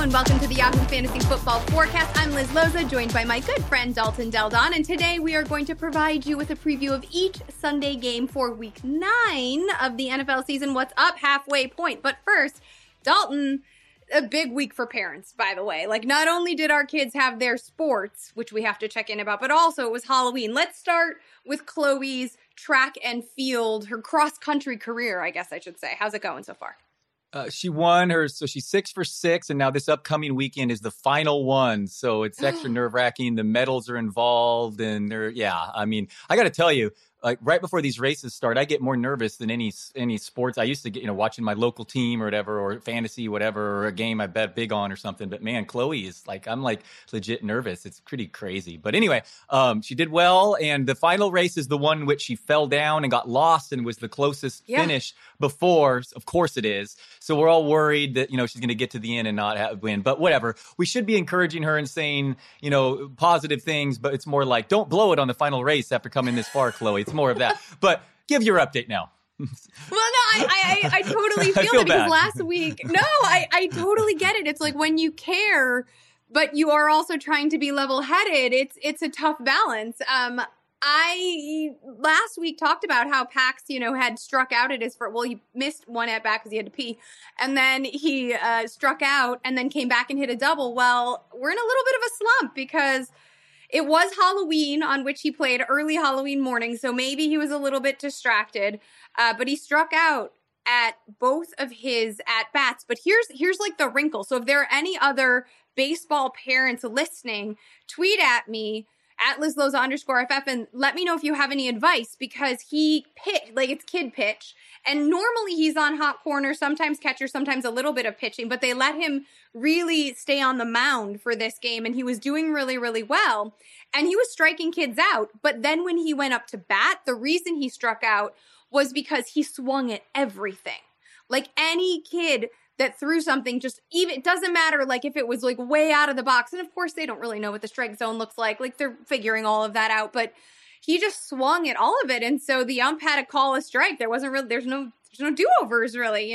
and welcome to the Yahoo Fantasy Football Forecast. I'm Liz Loza, joined by my good friend Dalton Del Don, and today we are going to provide you with a preview of each Sunday game for Week 9 of the NFL season. What's up? Halfway point. But first, Dalton, a big week for parents, by the way. Like, not only did our kids have their sports, which we have to check in about, but also it was Halloween. Let's start with Chloe's track and field, her cross-country career, I guess I should say. How's it going so far? She won her, so she's 6 for 6, and now this upcoming weekend is the final one. So it's extra nerve-wracking. The medals are involved, and I got to tell you, like right before these races start, I get more nervous than any sports. I used to get, watching my local team or whatever, or fantasy, whatever, or a game I bet big on or something. But man, Chloe is like, I'm like legit nervous. It's pretty crazy. But anyway, she did well. And the final race is the one in which she fell down and got lost and was the closest finish before. Of course it is. So we're all worried that, she's going to get to the end and not win. But whatever. We should be encouraging her and saying, positive things. But it's more like, don't blow it on the final race after coming this far, Chloe. It's more of that. But give your update now. Well, no, I totally feel that because last week, I totally get it. It's like when you care, but you are also trying to be level-headed. It's a tough balance. I last week talked about how Pax, had struck out at his first. Well, he missed one at bat because he had to pee, and then he struck out and then came back and hit a double. Well, we're in a little bit of a slump because it was Halloween on which he played early Halloween morning, so maybe he was a little bit distracted, but he struck out at both of his at-bats. But here's like the wrinkle. So if there are any other baseball parents listening, tweet at me at LizLoza_FF and let me know if you have any advice, because he pitched, like it's kid pitch. And normally he's on hot corner, sometimes catcher, sometimes a little bit of pitching, but they let him really stay on the mound for this game. And he was doing really, really well. And he was striking kids out. But then when he went up to bat, the reason he struck out was because he swung at everything. Like any kid that threw something, it doesn't matter, like if it was like way out of the box. And of course they don't really know what the strike zone looks like. Like they're figuring all of that out, but he just swung at all of it. And so the ump had to call a strike. There's no do-overs really,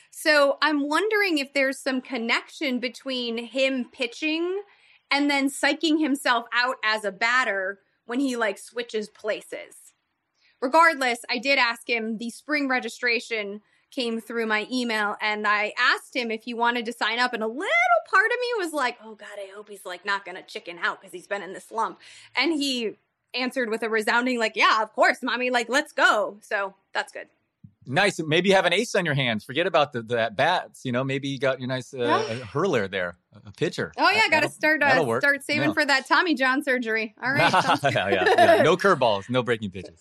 So I'm wondering if there's some connection between him pitching and then psyching himself out as a batter when he like switches places. Regardless, I did ask him, the spring registration came through my email, and I asked him if he wanted to sign up, and a little part of me was like, oh God, I hope he's like not going to chicken out because he's been in this slump. And he answered with a resounding like, yeah, of course, mommy, like, let's go. So that's good. Nice. Maybe you have an ace on your hands. Forget about the at-bats. Maybe you got your nice hurler there, a pitcher. Oh, yeah. Got to start saving for that Tommy John surgery. All right. yeah. No curveballs, no breaking pitches.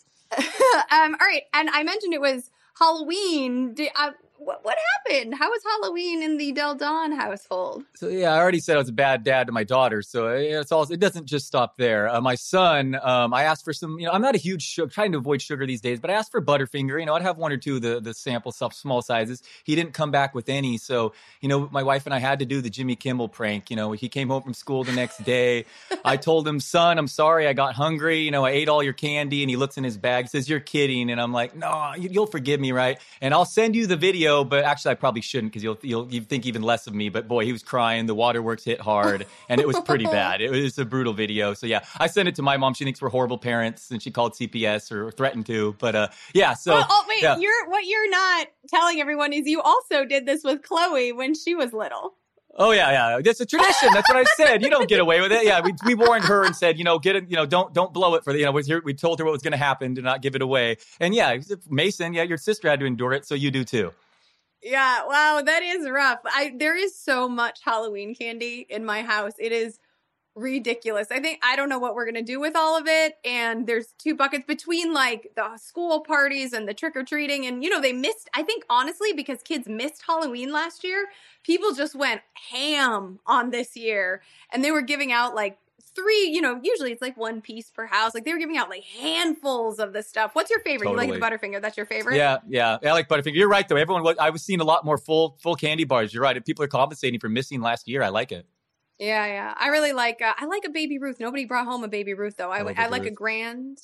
All right. And I mentioned it was Halloween. What happened? How was Halloween in the Del Don household? So, I already said I was a bad dad to my daughter. So it doesn't just stop there. My son, I asked for some, I'm not a huge trying to avoid sugar these days, but I asked for Butterfinger. I'd have one or two of the sample stuff, small sizes. He didn't come back with any. So, my wife and I had to do the Jimmy Kimmel prank. He came home from school the next day. I told him, son, I'm sorry, I got hungry. I ate all your candy. And he looks in his bag, says, you're kidding. And I'm like, no, you'll forgive me, right? And I'll send you the video. But actually, I probably shouldn't, because you'll think even less of me. But boy, he was crying. The waterworks hit hard, and it was pretty bad. It was a brutal video. So I sent it to my mom. She thinks we're horrible parents, and she called CPS or threatened to. But So wait, what you're not telling everyone is you also did this with Chloe when she was little. Oh yeah. That's a tradition. That's what I said. You don't get away with it. Yeah, we warned her and said, get it. Don't blow it for the. We told her what was going to happen to not give it away. And Mason, your sister had to endure it, so you do too. Yeah, wow, that is rough. There is so much Halloween candy in my house. It is ridiculous. I don't know what we're going to do with all of it. And there's two buckets between like the school parties and the trick-or-treating. And, they missed, I think, honestly, because kids missed Halloween last year, people just went ham on this year. And they were giving out like 3, usually it's like one piece per house. Like they were giving out like handfuls of the stuff. What's your favorite? Totally. You like the Butterfinger? That's your favorite? Yeah. I like Butterfinger. You're right though. I was seeing a lot more full candy bars. You're right. If people are compensating for missing last year, I like it. Yeah. I really like, I like a Baby Ruth. Nobody brought home a Baby Ruth though. I like Ruth. A Grand.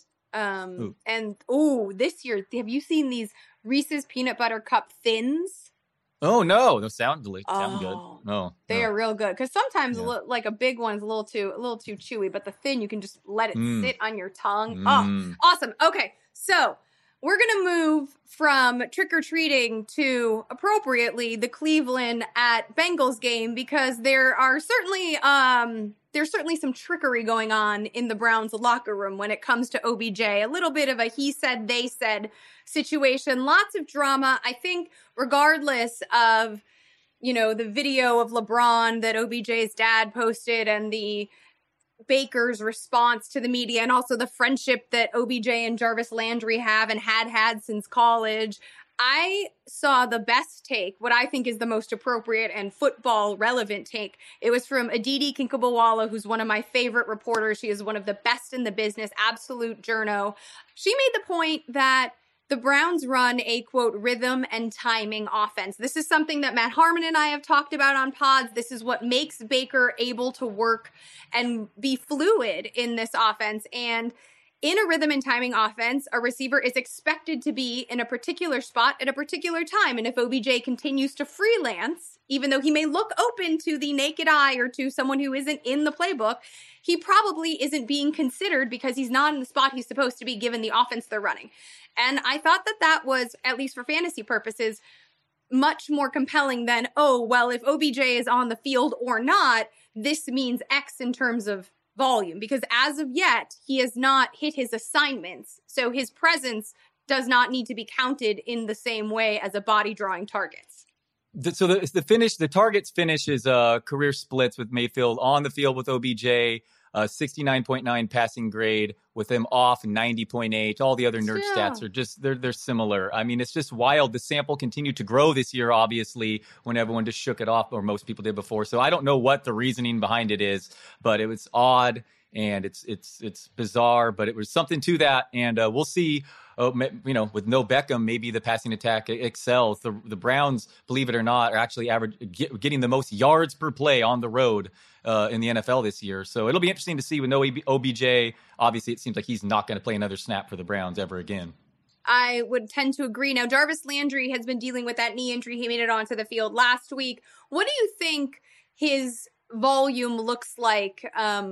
And this year, have you seen these Reese's Peanut Butter Cup Thins? Oh no, those sound good. Oh, they are real good because sometimes like a big one is a little too chewy, but the thin you can just let it sit on your tongue. Oh, awesome. Okay, so we're gonna move from trick-or-treating to, appropriately, the Cleveland at Bengals game, because there's certainly some trickery going on in the Browns locker room when it comes to OBJ. A little bit of a he said, they said situation. Lots of drama. I think regardless of, the video of LeBron that OBJ's dad posted and the Baker's response to the media, and also the friendship that OBJ and Jarvis Landry have and had since college, I saw the best take, what I think is the most appropriate and football relevant take. It was from Aditi Kinkhabwala, who's one of my favorite reporters. She is one of the best in the business, absolute journo. She made the point that the Browns run a, quote, rhythm and timing offense. This is something that Matt Harmon and I have talked about on pods. This is what makes Baker able to work and be fluid in this offense. And in a rhythm and timing offense, a receiver is expected to be in a particular spot at a particular time. And if OBJ continues to freelance, even though he may look open to the naked eye or to someone who isn't in the playbook, he probably isn't being considered because he's not in the spot he's supposed to be given the offense they're running. And I thought that was, at least for fantasy purposes, much more compelling than, if OBJ is on the field or not, this means X in terms of volume. Because as of yet, he has not hit his assignments. So his presence does not need to be counted in the same way as a body drawing targets. So the targets finish is career splits with Mayfield on the field with OBJ, 69.9 passing grade, with him off 90.8. All the other nerd stats are just, they're similar. I mean, it's just wild. The sample continued to grow this year, obviously, when everyone just shook it off, or most people did before. So I don't know what the reasoning behind it is, but it was odd and it's bizarre, but it was something to that. And we'll see. With no Beckham, maybe the passing attack excels. The Browns, believe it or not, are actually getting the most yards per play on the road in the NFL this year. So it'll be interesting to see with no OBJ. Obviously, it seems like he's not going to play another snap for the Browns ever again. I would tend to agree. Now, Jarvis Landry has been dealing with that knee injury. He made it onto the field last week. What do you think his volume looks like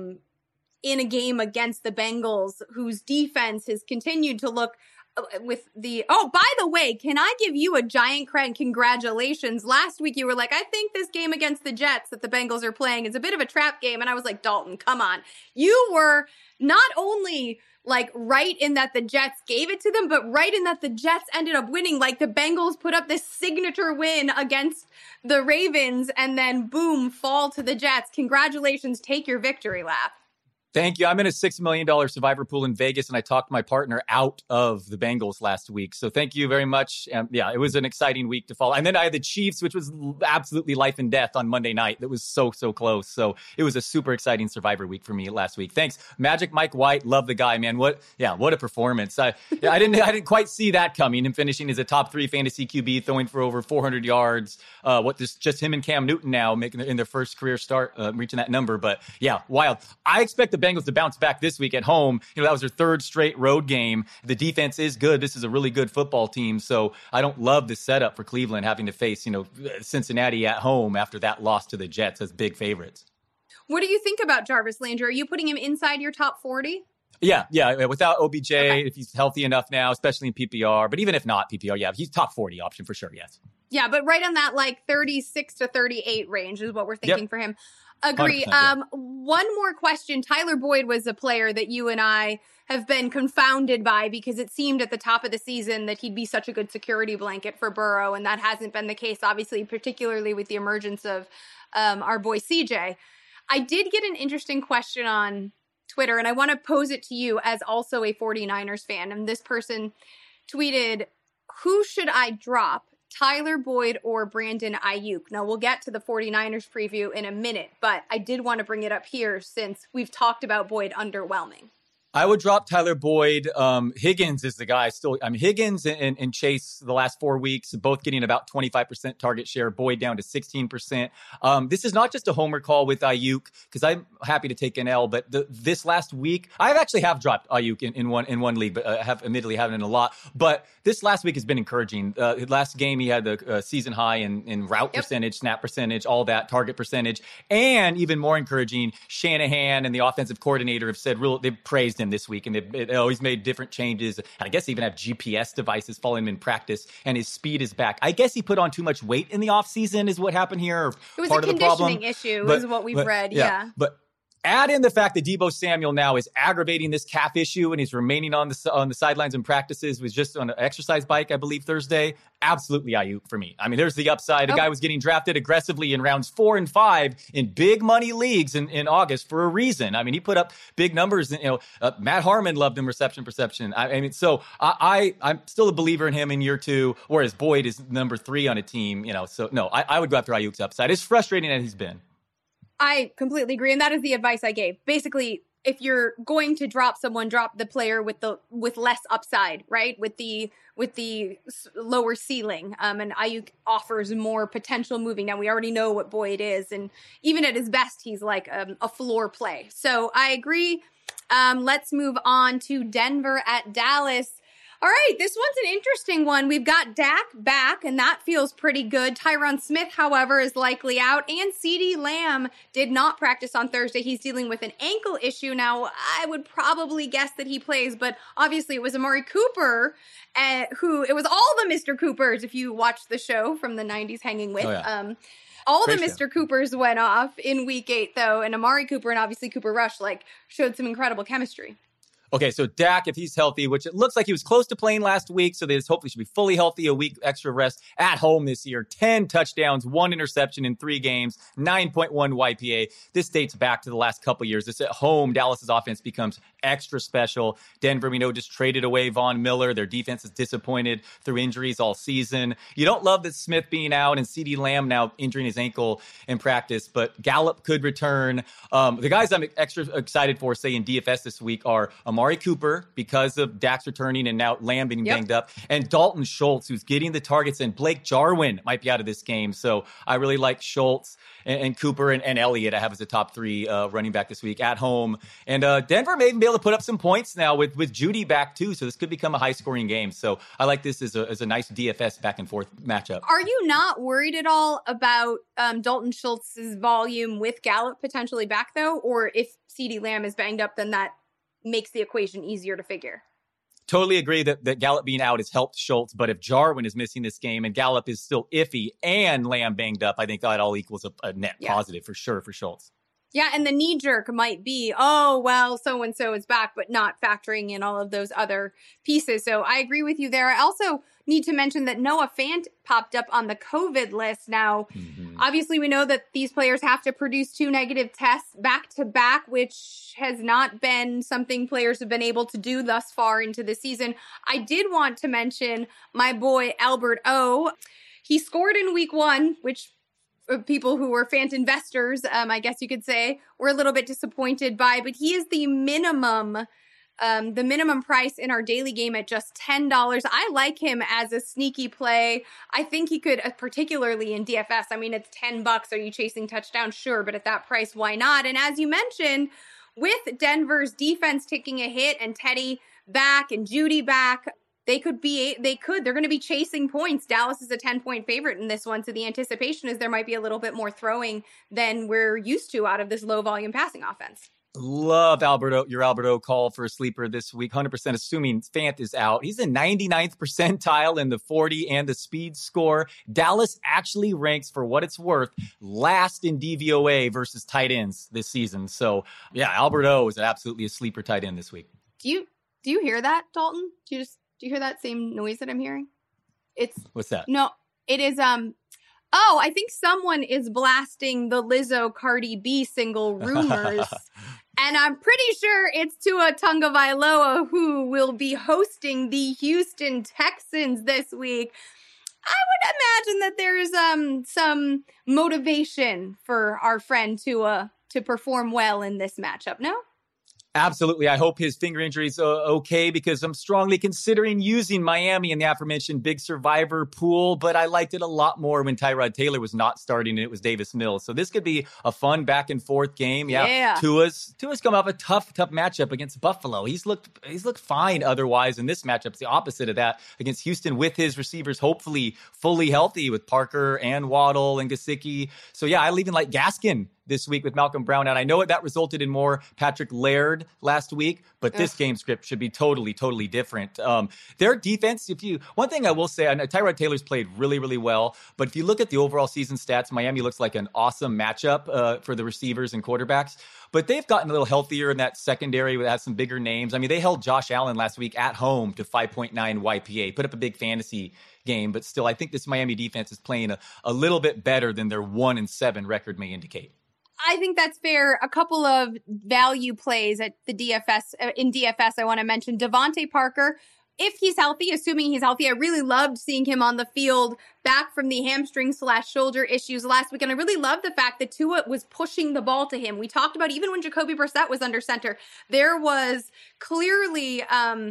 in a game against the Bengals, whose defense has continued to look with the... Oh, by the way, can I give you a giant congratulations? Last week you were like, I think this game against the Jets that the Bengals are playing is a bit of a trap game. And I was like, Dalton, come on. You were not only like right in that the Jets gave it to them, but right in that the Jets ended up winning. Like the Bengals put up this signature win against the Ravens and then boom, fall to the Jets. Congratulations. Take your victory lap. Thank you. I'm in a $6 million survivor pool in Vegas, and I talked my partner out of the Bengals last week. So thank you very much. It was an exciting week to follow. And then I had the Chiefs, which was absolutely life and death on Monday night. That was so close. So it was a super exciting survivor week for me last week. Thanks. Magic Mike White. Love the guy, man. What a performance. I didn't quite see that coming. Him finishing as a top 3 fantasy QB, throwing for over 400 yards. Just him and Cam Newton now making in their first career start, reaching that number. But yeah, wild. I expect the Bengals to bounce back this week at home. That was their 3rd straight road game. The defense is good. This is a really good football team. So I don't love the setup for Cleveland having to face, Cincinnati at home after that loss to the Jets as big favorites. What do you think about Jarvis Landry? Are you putting him inside your top 40? Yeah. Without OBJ, if he's healthy enough now, especially in PPR, but even if not PPR, he's top 40 option for sure. Yes. Yeah, but right on that 36 to 38 range is what we're thinking for him. Agree. One more question. Tyler Boyd was a player that you and I have been confounded by because it seemed at the top of the season that he'd be such a good security blanket for Burrow, and that hasn't been the case, obviously, particularly with the emergence of our boy CJ. I did get an interesting question on Twitter, and I want to pose it to you as also a 49ers fan. And this person tweeted, who should I drop? Tyler Boyd or Brandon Ayuk? Now, we'll get to the 49ers preview in a minute, but I did want to bring it up here since we've talked about Boyd underwhelming. I would drop Tyler Boyd. Higgins is the guy still. Higgins and Chase the last 4 weeks, both getting about 25% target share. Boyd down to 16%. This is not just a homer call with Ayuk, because I'm happy to take an L, but this last week, I actually have dropped Ayuk in one league, but I have admittedly haven't in a lot. But this last week has been encouraging. Last game, he had the season high in route percentage, snap percentage, all that, target percentage. And even more encouraging, Shanahan and the offensive coordinator have said they've praised him this week, and they've always made different changes. And I guess even have GPS devices following him in practice, and his speed is back. I guess he put on too much weight in the offseason is what happened here. Or it was part a of the problem. conditioning issue, is what we've read. Yeah. But add in the fact that Deebo Samuel now is aggravating this calf issue, and he's remaining on the sidelines in practices. Was just on an exercise bike, I believe, Thursday. Absolutely Ayuk for me. I mean, there's the upside. A guy was getting drafted aggressively in rounds 4 and 5 in big money leagues in August for a reason. I mean, he put up big numbers. Matt Harmon loved him reception perception. So I'm still a believer in him in year 2, whereas Boyd is number 3 on a team. So no, I would go after Ayuk's upside. It's frustrating as he's been. I completely agree. And that is the advice I gave. Basically, if you're going to drop someone, drop the player with less upside, right? With the lower ceiling. And Ayuk offers more potential moving. Now, we already know what Boyd is. And even at his best, he's like a floor play. So I agree. Let's move on to Denver at Dallas. All right, this one's an interesting one. We've got Dak back, and that feels pretty good. Tyron Smith, however, is likely out, and CeeDee Lamb did not practice on Thursday. He's dealing with an ankle issue. Now, I would probably guess that he plays, but obviously it was Amari Cooper, it was all the Mr. Coopers, if you watched the show from the 90s, Hanging With. Oh, yeah. All the Mr. Coopers went off in week 8, though, and Amari Cooper and obviously Cooper Rush showed some incredible chemistry. Okay, so Dak, if he's healthy, which it looks like he was close to playing last week, so they just hopefully should be fully healthy, a week extra rest at home this year. 10 touchdowns, 1 interception in 3 games, 9.1 YPA. This dates back to the last couple years. This at home, Dallas's offense becomes extra special. Denver, we know, just traded away Von Miller. Their defense is disappointed through injuries all season. You don't love that Smith being out and CeeDee Lamb now injuring his ankle in practice, but Gallup could return. The guys I'm extra excited for, say, in DFS this week are Amari Cooper, because of Dak's returning and now Lamb being banged up, and Dalton Schultz, who's getting the targets, and Blake Jarwin might be out of this game. So I really like Schultz and Cooper and Elliott I have as the top 3 running back this week at home. And Denver may even be able to put up some points now with Judy back too. So this could become a high-scoring game. So I like this as a nice DFS back-and-forth matchup. Are you not worried at all about Dalton Schultz's volume with Gallup potentially back, though? Or if CeeDee Lamb is banged up, then that makes the equation easier to figure? Totally agree that Gallup being out has helped Schultz, but if Jarwin is missing this game and Gallup is still iffy and Lamb banged up, I think that all equals a net positive for sure for Schultz. Yeah, and the knee jerk might be, oh, well, so-and-so is back, but not factoring in all of those other pieces. So I agree with you there. I also need to mention that Noah Fant popped up on the COVID list. Now, obviously, we know that these players have to produce 2 negative tests back-to-back, which has not been something players have been able to do thus far into the season. I did want to mention my boy, Albert O. He scored in week 1, which people who were Fant investors, I guess you could say, were a little bit disappointed by, but he is the minimum price in our daily game at just $10. I like him as a sneaky play. I think he could, particularly in DFS. I mean, it's $10. Are you chasing touchdowns? Sure, but at that price, why not? And as you mentioned, with Denver's defense taking a hit and Teddy back and Judy back, they're going to be chasing points. Dallas is a 10-point favorite in this one. So the anticipation is there might be a little bit more throwing than we're used to out of this low volume passing offense. Love your Alberto call for a sleeper this week. 100% assuming Fant is out. He's in 99th percentile in the 40 and the speed score. Dallas actually ranks, for what it's worth, last in DVOA versus tight ends this season. So yeah, Alberto is absolutely a sleeper tight end this week. Do you hear that, Dalton? Do you hear that same noise that I'm hearing? What's that? No, it is, I think someone is blasting the Lizzo Cardi B single Rumors. And I'm pretty sure it's Tua Tagovailoa who will be hosting the Houston Texans this week. I would imagine that there's some motivation for our friend Tua to perform well in this matchup, no? Absolutely. I hope his finger injury is okay, because I'm strongly considering using Miami in the aforementioned big survivor pool, but I liked it a lot more when Tyrod Taylor was not starting and it was Davis Mills. So this could be a fun back and forth game. Yeah. Tua's come off a tough matchup against Buffalo. He's looked fine otherwise, and this matchup's the opposite of that against Houston, with his receivers hopefully fully healthy with Parker and Waddle and Gesicki. So yeah, I even like Gaskin this week with Malcolm Brown out. I know that resulted in more Patrick Laird last week, but this game script should be totally different. Their defense, one thing I will say, I know Tyrod Taylor's played really, really well, but if you look at the overall season stats, Miami looks like an awesome matchup for the receivers and quarterbacks. But they've gotten a little healthier in that secondary that has some bigger names. I mean, they held Josh Allen last week at home to 5.9 YPA, put up a big fantasy game, but still, I think this Miami defense is playing a little bit better than their 1-7 record may indicate. I think that's fair. A couple of value plays at the DFS, in DFS, I want to mention Devontae Parker. If he's healthy, assuming he's healthy, I really loved seeing him on the field back from the hamstring/shoulder issues last week. And I really love the fact that Tua was pushing the ball to him. We talked about even when Jacoby Brissett was under center, there was clearly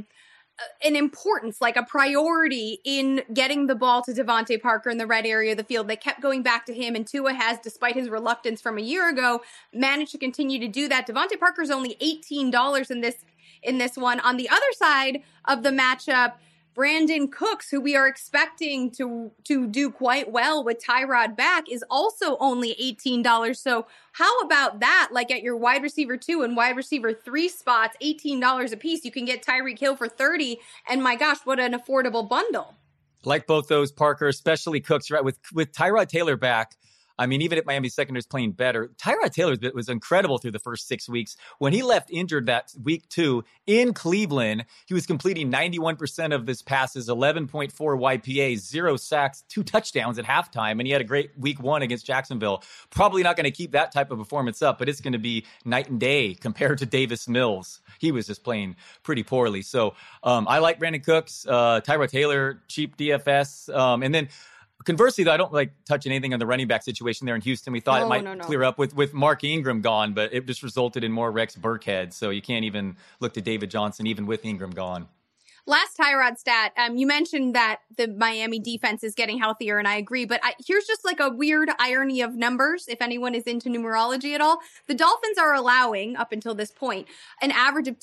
an importance, like a priority in getting the ball to Devontae Parker in the red area of the field. They kept going back to him, and Tua has, despite his reluctance from a year ago, managed to continue to do that. Devontae Parker's only $18 in this one. On the other side of the matchup, Brandon Cooks, who we are expecting to do quite well with Tyrod back, is also only $18. So how about that? Like at your wide receiver 2 and wide receiver 3 spots, $18 a piece. You can get Tyreek Hill for $30. And my gosh, what an affordable bundle. Like both those, Parker, especially Cooks, right? With Tyrod Taylor back, I mean, even if Miami secondary is playing better, Tyrod Taylor was incredible through the first 6 weeks. When he left injured that week 2 in Cleveland, he was completing 91% of his passes, 11.4 YPA, 0 sacks, 2 touchdowns at halftime, and he had a great week 1 against Jacksonville. Probably not going to keep that type of performance up, but it's going to be night and day compared to Davis Mills. He was just playing pretty poorly. So I like Brandon Cooks, Tyrod Taylor, cheap DFS, and then conversely, though, I don't like touching anything on the running back situation there in Houston. We thought it might clear up with Mark Ingram gone, but it just resulted in more Rex Burkhead. So you can't even look to David Johnson, even with Ingram gone. Last Tyrod stat, you mentioned that the Miami defense is getting healthier, and I agree, but here's just like a weird irony of numbers, if anyone is into numerology at all. The Dolphins are allowing, up until this point, an average of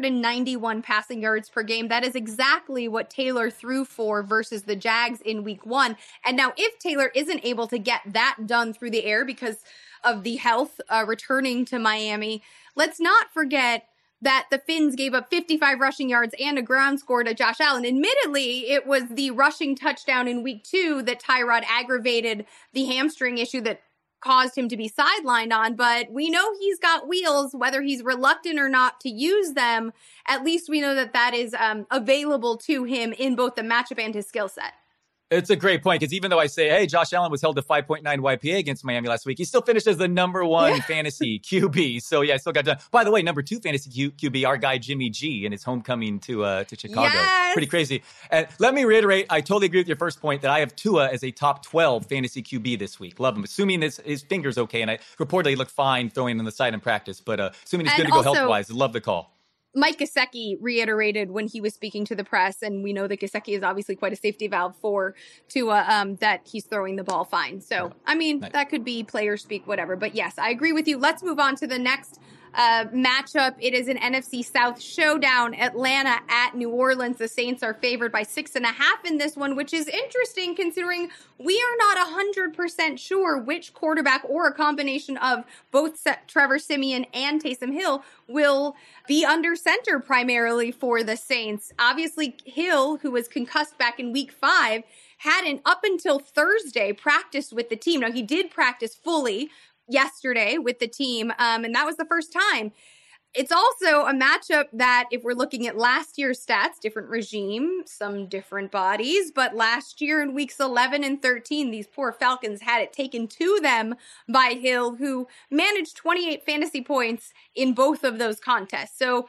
291 passing yards per game. That is exactly what Taylor threw for versus the Jags in week 1. And now if Taylor isn't able to get that done through the air because of the health returning to Miami, let's not forget that the Finns gave up 55 rushing yards and a ground score to Josh Allen. Admittedly, it was the rushing touchdown in week 2 that Tyrod aggravated the hamstring issue that caused him to be sidelined on, but we know he's got wheels, whether he's reluctant or not to use them. At least we know that is available to him in both the matchup and his skill set. It's a great point, because even though I say, hey, Josh Allen was held to 5.9 YPA against Miami last week, he still finished as the number 1 fantasy QB. So, yeah, I still got done. By the way, number 2 fantasy QB, our guy Jimmy G, in his homecoming to Chicago. Yes. Pretty crazy. And let me reiterate, I totally agree with your first point that I have Tua as a top 12 fantasy QB this week. Love him. Assuming his finger's okay, and I reportedly looked fine throwing on the side in practice, but assuming he's good to go health-wise, love the call. Mike Gesicki reiterated when he was speaking to the press, and we know that Gesicki is obviously quite a safety valve for Tua, that he's throwing the ball fine. So, I mean, that could be player speak, whatever. But yes, I agree with you. Let's move on to the next matchup. It is an NFC South showdown. Atlanta at New Orleans. The Saints are favored by 6.5 in this one, which is interesting considering we are not 100% sure which quarterback or a combination of both Trevor Siemian and Taysom Hill will be under center primarily for the Saints. Obviously, Hill, who was concussed back in week 5, hadn't up until Thursday practiced with the team. Now, he did practice fully yesterday with the team, and that was the first time. It's also a matchup that, if we're looking at last year's stats, different regime, some different bodies, but last year in weeks 11 and 13, these poor Falcons had it taken to them by Hill, who managed 28 fantasy points in both of those contests. So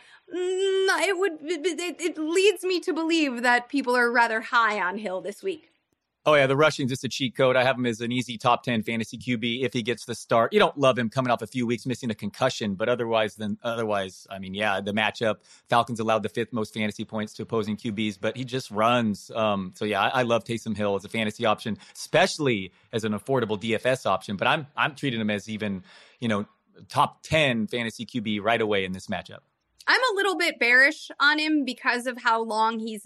it leads me to believe that people are rather high on Hill this week. Oh, yeah, the rushing's just a cheat code. I have him as an easy top 10 fantasy QB if he gets the start. You don't love him coming off a few weeks missing a concussion, but otherwise, I mean, yeah, the matchup, Falcons allowed the 5th most fantasy points to opposing QBs, but he just runs. So, yeah, I love Taysom Hill as a fantasy option, especially as an affordable DFS option. But I'm treating him as even, top 10 fantasy QB right away in this matchup. I'm a little bit bearish on him because of how long he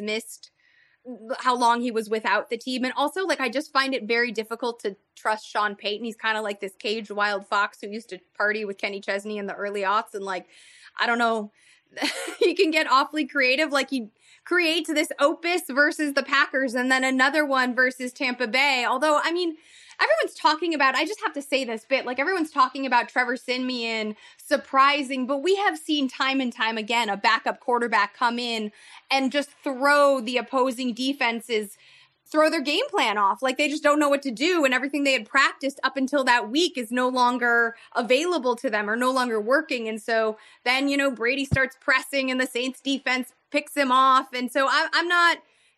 was without the team. And also, I just find it very difficult to trust Sean Payton. He's kind of like this caged wild fox who used to party with Kenny Chesney in the early aughts. And I don't know, he can get awfully creative. He creates this opus versus the Packers and then another one versus Tampa Bay. Although, I mean, everyone's talking about, I just have to say this bit, everyone's talking about Trevor Siemian surprising, but we have seen time and time again a backup quarterback come in and just throw the opposing defenses, throw their game plan off. They just don't know what to do, and everything they had practiced up until that week is no longer available to them or no longer working. And so then, Brady starts pressing and the Saints defense picks him off. And so I'm not,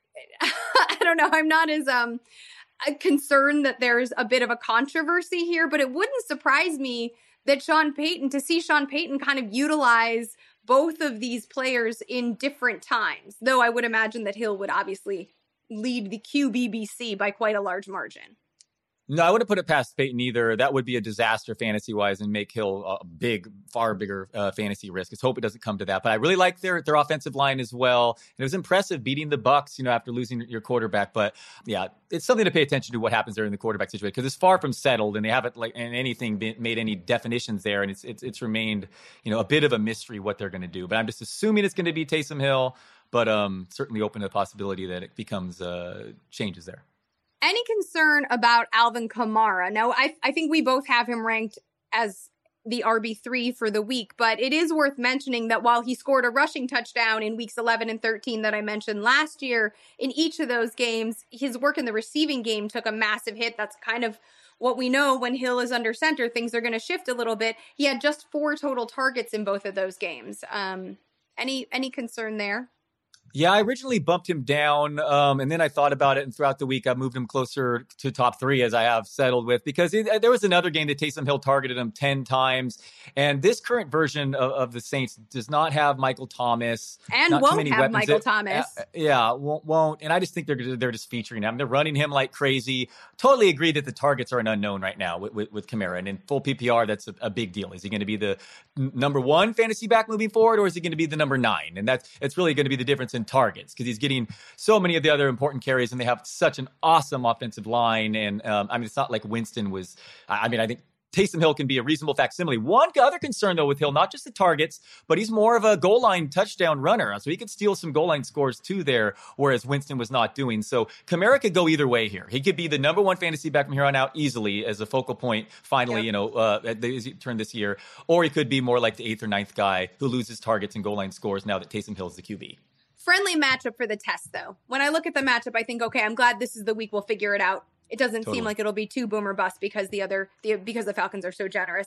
I don't know, I'm not as, concerned that there's a bit of a controversy here, but it wouldn't surprise me that Sean Payton kind of utilize both of these players in different times, though I would imagine that Hill would obviously lead the QBBC by quite a large margin. No, I wouldn't put it past Payton either. That would be a disaster fantasy-wise and make Hill a far bigger fantasy risk. Let's hope it doesn't come to that. But I really like their offensive line as well. And it was impressive beating the Bucs, after losing your quarterback. But yeah, it's something to pay attention to what happens there in the quarterback situation because it's far from settled and they haven't made any definitions there. And it's remained, a bit of a mystery what they're going to do. But I'm just assuming it's going to be Taysom Hill, but certainly open to the possibility that it becomes changes there. Any concern about Alvin Kamara? Now, I think we both have him ranked as the RB3 for the week, but it is worth mentioning that while he scored a rushing touchdown in weeks 11 and 13 that I mentioned last year, in each of those games, his work in the receiving game took a massive hit. That's kind of what we know when Hill is under center. Things are going to shift a little bit. He had just 4 total targets in both of those games. Any concern there? Yeah, I originally bumped him down, and then I thought about it, and throughout the week, I moved him closer to top 3 as I have settled with, because there was another game that Taysom Hill targeted him 10 times, and this current version of the Saints does not have Michael Thomas. And won't have Michael Thomas. Won't, and I just think they're just featuring him. They're running him like crazy. Totally agree that the targets are an unknown right now with Kamara, and in full PPR, that's a big deal. Is he going to be the number 1 fantasy back moving forward, or is he going to be the number 9? And it's really going to be the difference in targets because he's getting so many of the other important carries and they have such an awesome offensive line. And it's not like Winston was, I think Taysom Hill can be a reasonable facsimile. One other concern, though, with Hill, not just the targets, but he's more of a goal line touchdown runner. So he could steal some goal line scores, too, there, whereas Winston was not doing. So Kamara could go either way here. He could be the number 1 fantasy back from here on out easily as a focal point, finally, at the turn this year. Or he could be more like the 8th or 9th guy who loses targets and goal line scores now that Taysom Hill is the QB. Friendly matchup for the test, though. When I look at the matchup, I think, okay, I'm glad this is the week we'll figure it out. It doesn't seem like it'll be too boom or bust because because the Falcons are so generous.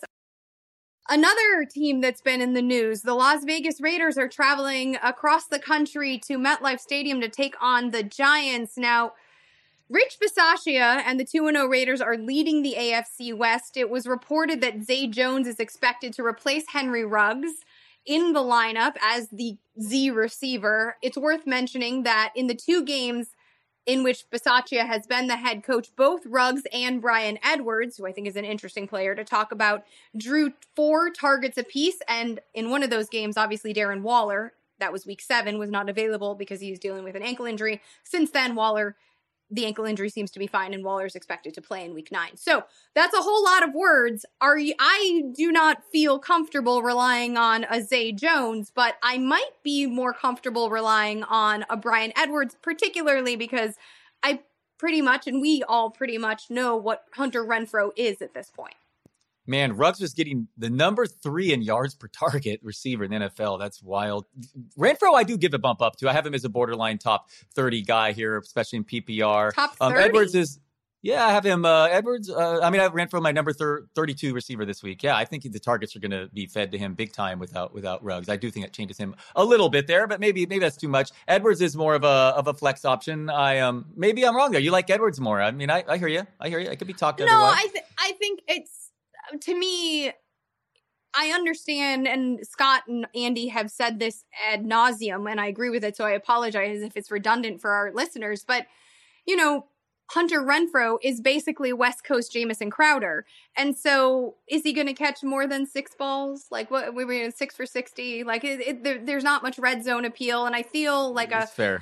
Another team that's been in the news, the Las Vegas Raiders are traveling across the country to MetLife Stadium to take on the Giants. Now, Rich Bisaccia and the 2-0 Raiders are leading the AFC West. It was reported that Zay Jones is expected to replace Henry Ruggs in the lineup as the Z receiver. It's worth mentioning that in the 2 games in which Bisaccia has been the head coach, both Ruggs and Bryan Edwards, who I think is an interesting player to talk about, drew 4 targets apiece. And in one of those games, obviously Darren Waller, that was week 7, was not available because he was dealing with an ankle injury. Since then, the ankle injury seems to be fine, and Waller's expected to play in week 9. So that's a whole lot of words. I do not feel comfortable relying on a Zay Jones, but I might be more comfortable relying on a Bryan Edwards, particularly because I pretty much, and we all pretty much know what Hunter Renfrow is at this point. Man, Ruggs was getting the number 3 in yards per target receiver in the NFL. That's wild. Renfrow, I do give a bump up to. I have him as a borderline top 30 guy here, especially in PPR. Top 30? Edwards is, Yeah, I have him. Edwards. I ran for my number 32 receiver this week. Yeah, I think the targets are going to be fed to him big time without Ruggs. I do think that changes him a little bit there, but maybe that's too much. Edwards is more of a flex option. Maybe I'm wrong there. You like Edwards more. I mean, I hear you. I could be talked otherwise. No, I think it's, to me, I understand, and Scott and Andy have said this ad nauseum, and I agree with it, so I apologize if it's redundant for our listeners, but, Hunter Renfrow is basically West Coast Jamison Crowder. And so is he going to catch more than 6 balls? Like, what we were 6 for 60? Like, there's not much red zone appeal. And I feel like a player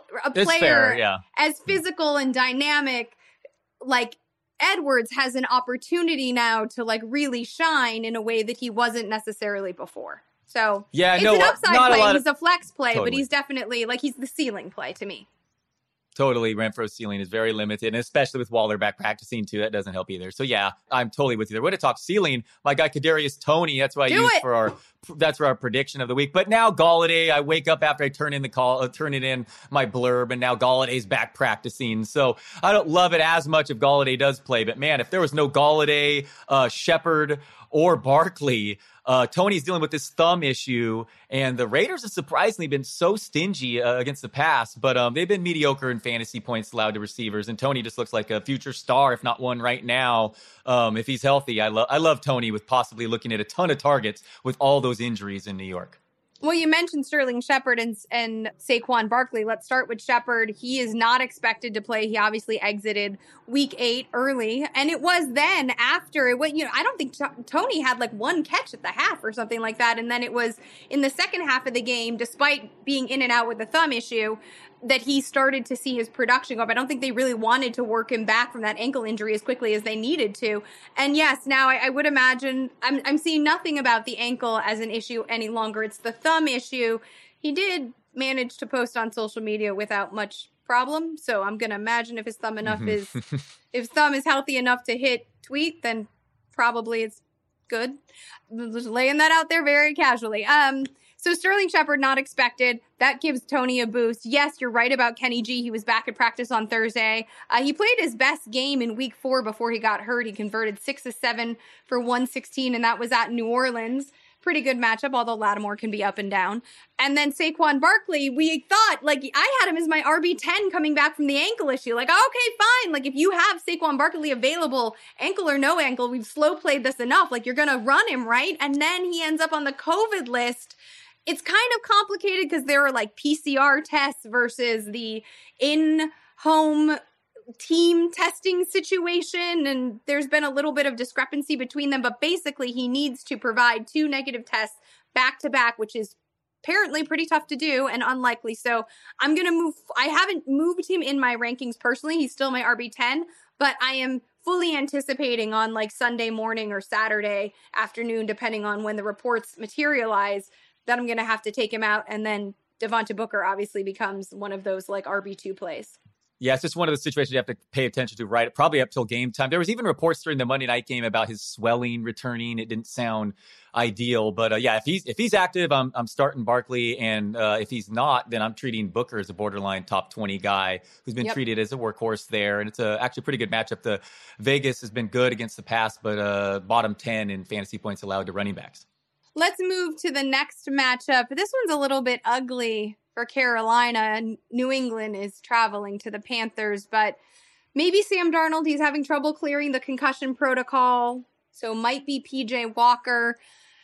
as physical and dynamic, like Edwards has an opportunity now to like really shine in a way that he wasn't necessarily before. So it's an upside play. He's a flex play, but he's definitely like, he's the ceiling play to me. Totally. Renfro's ceiling is very limited, and especially with Waller back practicing too, that doesn't help either. So yeah, I'm totally with you there. We're going to talk ceiling. My guy Kadarius Toney, that's what I used for our prediction of the week. But now Golladay, I wake up after I turn in my blurb, and now Galladay's back practicing. So I don't love it as much if Golladay does play, but man, if there was no Golladay, Shepard, or Barkley, Toney's dealing with this thumb issue, and the Raiders have surprisingly been so stingy against the pass, but they've been mediocre in fantasy points allowed to receivers, and Toney just looks like a future star, if not one right now, if he's healthy. I love Toney with possibly looking at a ton of targets with all those injuries in New York. Well, you mentioned Sterling Shepard and Saquon Barkley. Let's start with Shepard. He is not expected to play. He obviously exited week 8 early. And it was then after it went, I don't think Toney had like 1 catch at the half or something like that. And then it was in the second half of the game, despite being in and out with the thumb issue, that he started to see his production go up. I don't think they really wanted to work him back from that ankle injury as quickly as they needed to. And yes, now I would imagine I'm seeing nothing about the ankle as an issue any longer. It's the thumb issue. He did manage to post on social media without much problem. So I'm going to imagine if his thumb if thumb is healthy enough to hit tweet, then probably it's good. Just laying that out there very casually. So Sterling Shepard not expected. That gives Toney a boost. Yes, you're right about Kenny G. He was back at practice on Thursday. He played his best game in week 4 before he got hurt. He converted 6 of 7 for 116, and that was at New Orleans. Pretty good matchup, although Lattimore can be up and down. And then Saquon Barkley, we thought, like, I had him as my RB10 coming back from the ankle issue. Like, okay, fine. Like, if you have Saquon Barkley available, ankle or no ankle, we've slow played this enough. Like, you're going to run him, right? And then he ends up on the COVID list. It's kind of complicated because there are like PCR tests versus the in-home team testing situation. And there's been a little bit of discrepancy between them. But basically, he needs to provide 2 negative tests back to back, which is apparently pretty tough to do and unlikely. So I'm going to move. I haven't moved him in my rankings personally. He's still my RB10, but I am fully anticipating on like Sunday morning or Saturday afternoon, depending on when the reports materialize, that I'm going to have to take him out. And then Devonta Booker obviously becomes one of those like RB2 plays. Yeah, it's just one of the situations you have to pay attention to, right? Probably up till game time. There was even reports during the Monday night game about his swelling returning. It didn't sound ideal, but yeah, if he's active, I'm starting Barkley, and if he's not, then I'm treating Booker as a borderline top 20 guy who's been treated as a workhorse there, and it's actually a pretty good matchup. The Vegas has been good against the pass, but bottom 10 in fantasy points allowed to running backs. Let's move to the next matchup. This one's a little bit ugly for Carolina. New England is traveling to the Panthers, but maybe Sam Darnold, he's having trouble clearing the concussion protocol, so might be PJ Walker.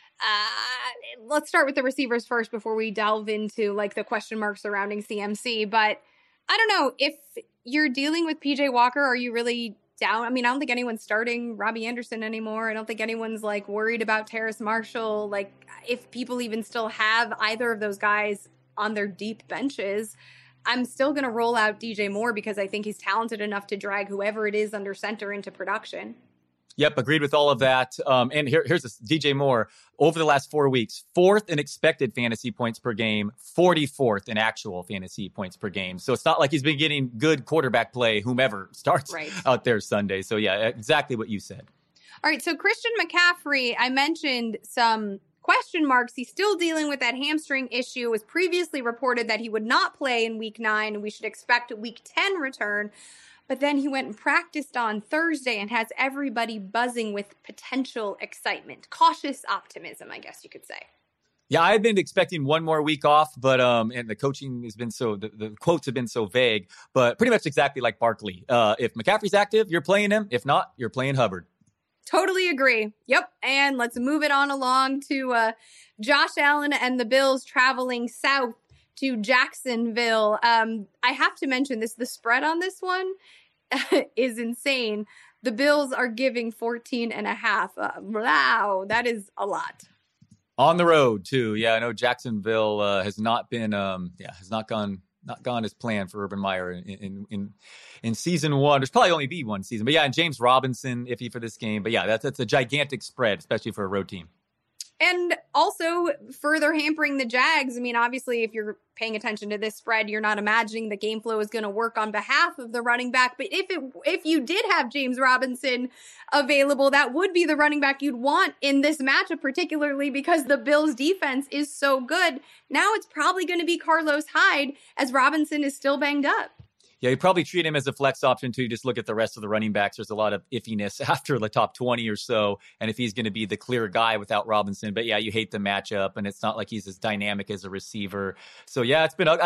Let's start with the receivers first before we delve into like the question marks surrounding CMC. But I don't know, if you're dealing with PJ Walker, are you really down? I mean, I don't think anyone's starting Robbie Anderson anymore. I don't think anyone's like worried about Terrace Marshall. Like, if people even still have either of those guys on their deep benches, I'm still going to roll out DJ Moore because I think he's talented enough to drag whoever it is under center into production. Yep, agreed with all of that. And here's this, DJ Moore, over the last 4 weeks, 4th in expected fantasy points per game, 44th in actual fantasy points per game. So it's not like he's been getting good quarterback play, whomever starts out there Sunday. So yeah, exactly what you said. All right, so Christian McCaffrey, I mentioned some question marks. He's still dealing with that hamstring issue. It was previously reported that he would not play in week 9, and we should expect a week 10 return. but then he went and practiced on Thursday and has everybody buzzing with potential excitement. Cautious optimism, I guess you could say. Yeah, I've been expecting one more week off, but and the coaching has been the quotes have been so vague, but pretty much exactly like Barkley. If McCaffrey's active, you're playing him. If not, you're playing Hubbard. Totally agree. Yep. And let's move it on along to Josh Allen and the Bills traveling south to Jacksonville. I have to mention this, the spread on this one is insane. The Bills are giving 14.5. Wow, that is a lot. On the road too. Yeah, I know Jacksonville has not been has not gone as planned for Urban Meyer in season one. There's probably only be one season. But yeah, and James Robinson iffy for this game. But yeah, that's a gigantic spread, especially for a road team. And also further hampering the Jags. I mean, obviously, if you're paying attention to this spread, you're not imagining the game flow is going to work on behalf of the running back. But if you did have James Robinson available, that would be the running back you'd want in this matchup, particularly because the Bills' defense is so good. Now it's probably going to be Carlos Hyde as Robinson is still banged up. Yeah, you probably treat him as a flex option too. Just look at the rest of the running backs. There's a lot of iffiness after the top 20 or so. And if he's going to be the clear guy without Robinson, but yeah, you hate the matchup and it's not like he's as dynamic as a receiver. So yeah,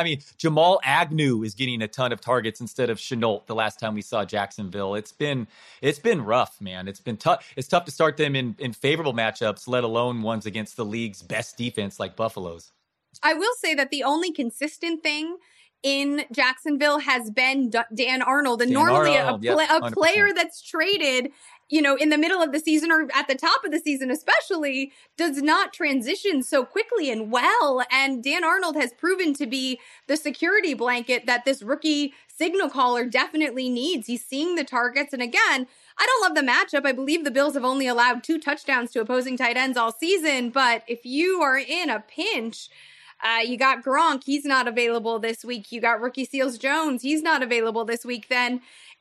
Jamal Agnew is getting a ton of targets instead of Shenault the last time we saw Jacksonville. It's been rough, man. It's been tough. It's tough to start them in favorable matchups, let alone ones against the league's best defense like Buffalo's. I will say that the only consistent thing in Jacksonville has been Dan Arnold. And normally a player that's traded, in the middle of the season or at the top of the season especially, does not transition so quickly and well. And Dan Arnold has proven to be the security blanket that this rookie signal caller definitely needs. He's seeing the targets. And again, I don't love the matchup. I believe the Bills have only allowed 2 touchdowns to opposing tight ends all season. But if you are in a pinch, you got Gronk, he's not available this week. You got rookie Seals-Jones, he's not available this week. Then,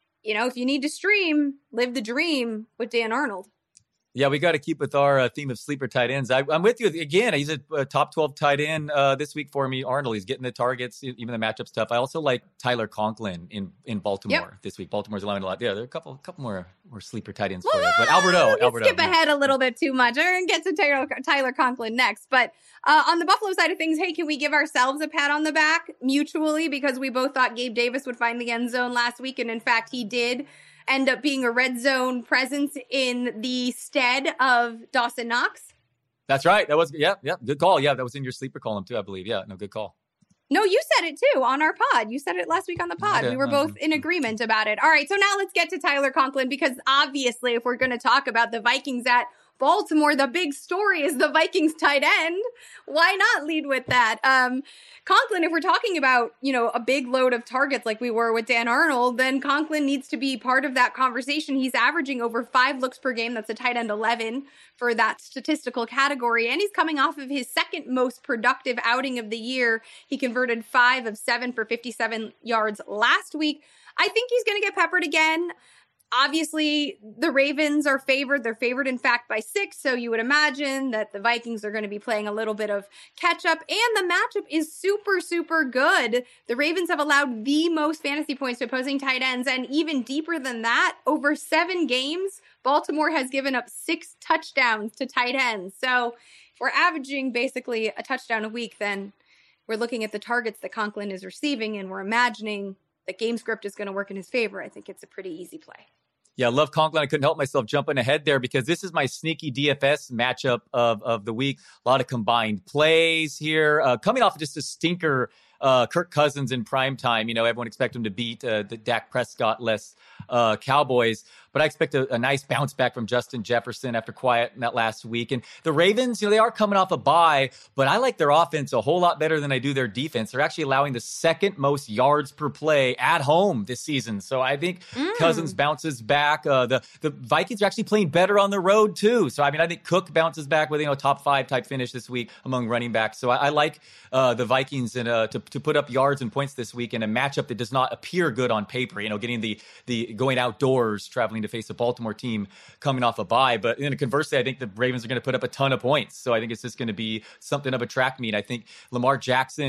if you need to stream, live the dream with Dan Arnold. Yeah, we got to keep with our theme of sleeper tight ends. I'm with you again. He's a top 12 tight end this week for me. Arnold, he's getting the targets, even the matchup stuff. I also like Tyler Conklin in Baltimore this week. Baltimore's allowing a lot. Yeah, there are a couple more sleeper tight ends for you. But Alberto. Skip ahead a little bit too much. We're going to get to Tyler Conklin next. But on the Buffalo side of things, hey, can we give ourselves a pat on the back mutually? Because we both thought Gabe Davis would find the end zone last week. And in fact, he did end up being a red zone presence in the stead of Dawson Knox. That's right. That was, good call. Yeah, that was in your sleeper column too, I believe. Yeah, no, good call. No, you said it too on our pod. You said it last week on the pod. We were both in agreement about it. All right, so now let's get to Tyler Conklin, because obviously if we're going to talk about the Vikings at Baltimore, the big story is the Vikings tight end. Why not lead with that? Conklin, if we're talking about, a big load of targets like we were with Dan Arnold, then Conklin needs to be part of that conversation. He's averaging over 5 looks per game. That's a tight end 11 for that statistical category. And he's coming off of his second most productive outing of the year. He converted 5 of 7 for 57 yards last week. I think he's going to get peppered again. Obviously, the Ravens are favored. They're favored, in fact, by 6. So you would imagine that the Vikings are going to be playing a little bit of catch up. And the matchup is super, super good. The Ravens have allowed the most fantasy points to opposing tight ends. And even deeper than that, over 7 games, Baltimore has given up 6 touchdowns to tight ends. So if we're averaging basically a touchdown a week, then we're looking at the targets that Conklin is receiving, and we're imagining the game script is going to work in his favor. I think it's a pretty easy play. Yeah, I love Conklin. I couldn't help myself jumping ahead there because this is my sneaky DFS matchup of the week. A lot of combined plays here. Coming off just a stinker, Kirk Cousins in primetime. Everyone expected him to beat the Dak Prescott-less Cowboys. But I expect a nice bounce back from Justin Jefferson after quiet in that last week. And the Ravens, they are coming off a bye, but I like their offense a whole lot better than I do their defense. They're actually allowing the second most yards per play at home this season. So I think Cousins bounces back. The Vikings are actually playing better on the road too. So, I think Cook bounces back with, top 5 type finish this week among running backs. So I like the Vikings to put up yards and points this week in a matchup that does not appear good on paper, getting the going outdoors, traveling to face a Baltimore team coming off a bye. But conversely, I think the Ravens are going to put up a ton of points. So I think it's just going to be something of a track meet. I think Lamar Jackson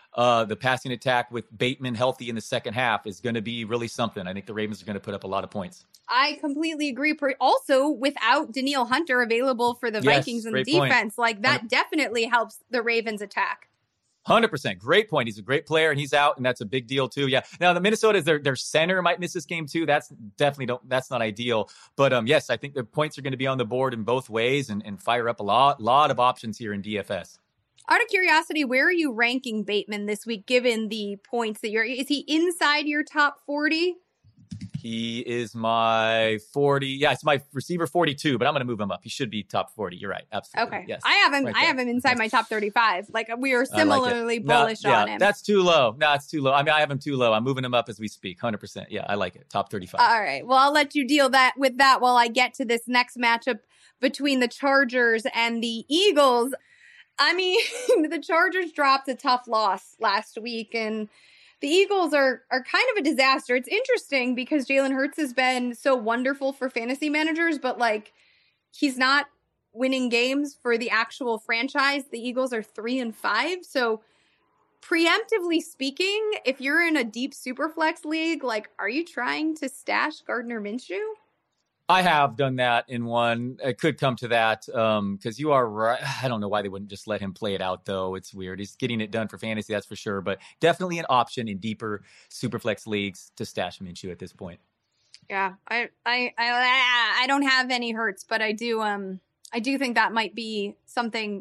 the passing attack with Bateman healthy in the second half is going to be really something. I think the Ravens are going to put up a lot of points. I completely agree. Also, without Danielle Hunter available for the Vikings in the defense, that definitely helps the Ravens attack. 100%. Great point. He's a great player and he's out, and that's a big deal too. Yeah. Now the Minnesota, their center might miss this game too. That's not ideal. But yes, I think the points are going to be on the board in both ways and fire up a lot of options here in DFS. Out of curiosity, where are you ranking Bateman this week, given the points that is he inside your top 40? He is my 40. Yeah, it's my receiver 42, but I'm going to move him up. He should be top 40. You're right. Absolutely. Okay. Yes. I have him inside my top 35. We are similarly bullish on him. That's too low. No, it's too low. I mean, I have him too low. I'm moving him up as we speak. 100%. Yeah, I like it. Top 35. All right. Well, I'll let you deal with that while I get to this next matchup between the Chargers and the Eagles. I mean, the Chargers dropped a tough loss last week, and the Eagles are kind of a disaster. It's interesting because Jalen Hurts has been so wonderful for fantasy managers, but he's not winning games for the actual franchise. The Eagles are 3-5. So preemptively speaking, if you're in a deep superflex league, are you trying to stash Gardner Minshew? I have done that in one. It could come to that because you are right. I don't know why they wouldn't just let him play it out, though. It's weird. He's getting it done for fantasy, that's for sure. But definitely an option in deeper superflex leagues to stash Minshew at this point. Yeah, I don't have any Hurts, but I do think that might be something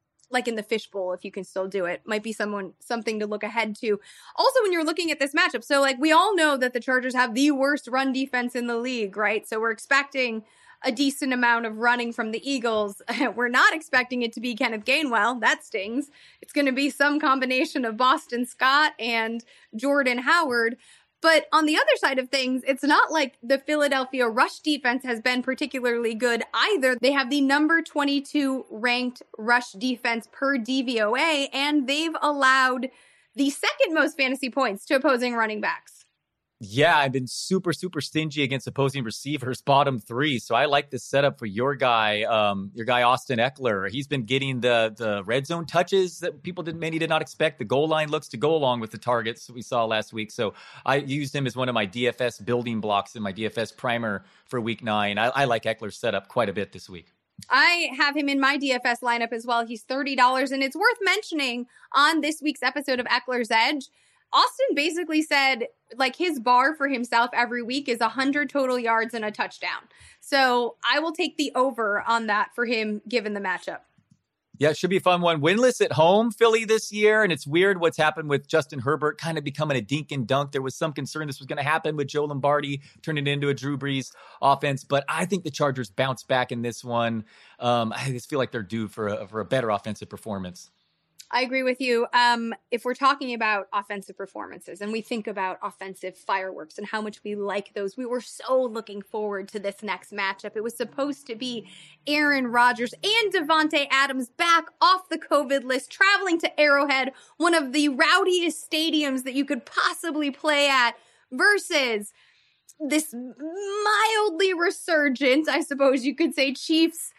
in the fishbowl, if you can still do it, might be something to look ahead to. Also, when you're looking at this matchup, so we all know that the Chargers have the worst run defense in the league, right? So we're expecting a decent amount of running from the Eagles. We're not expecting it to be Kenneth Gainwell. That stings. It's going to be some combination of Boston Scott and Jordan Howard. But on the other side of things, it's not like the Philadelphia rush defense has been particularly good either. They have the number 22 ranked rush defense per DVOA, and they've allowed the second most fantasy points to opposing running backs. Yeah, I've been super, super stingy against opposing receivers, bottom three. So I like this setup for your guy Austin Eckler. He's been getting the red zone touches that many did not expect. The goal line looks to go along with the targets that we saw last week. So I used him as one of my DFS building blocks in my DFS primer for week 9. I like Eckler's setup quite a bit this week. I have him in my DFS lineup as well. He's $30, and it's worth mentioning on this week's episode of Eckler's Edge, Austin basically said his bar for himself every week is 100 total yards and a touchdown. So I will take the over on that for him given the matchup. Yeah, it should be a fun one. Winless at home, Philly this year. And it's weird what's happened with Justin Herbert kind of becoming a dink and dunk. There was some concern this was going to happen with Joe Lombardi turning it into a Drew Brees offense. But I think the Chargers bounce back in this one. I just feel like they're due for a better offensive performance. I agree with you. If we're talking about offensive performances and we think about offensive fireworks and how much we like those, we were so looking forward to this next matchup. It was supposed to be Aaron Rodgers and Davante Adams back off the COVID list, traveling to Arrowhead, one of the rowdiest stadiums that you could possibly play at, versus this mildly resurgent, I suppose you could say, Chiefs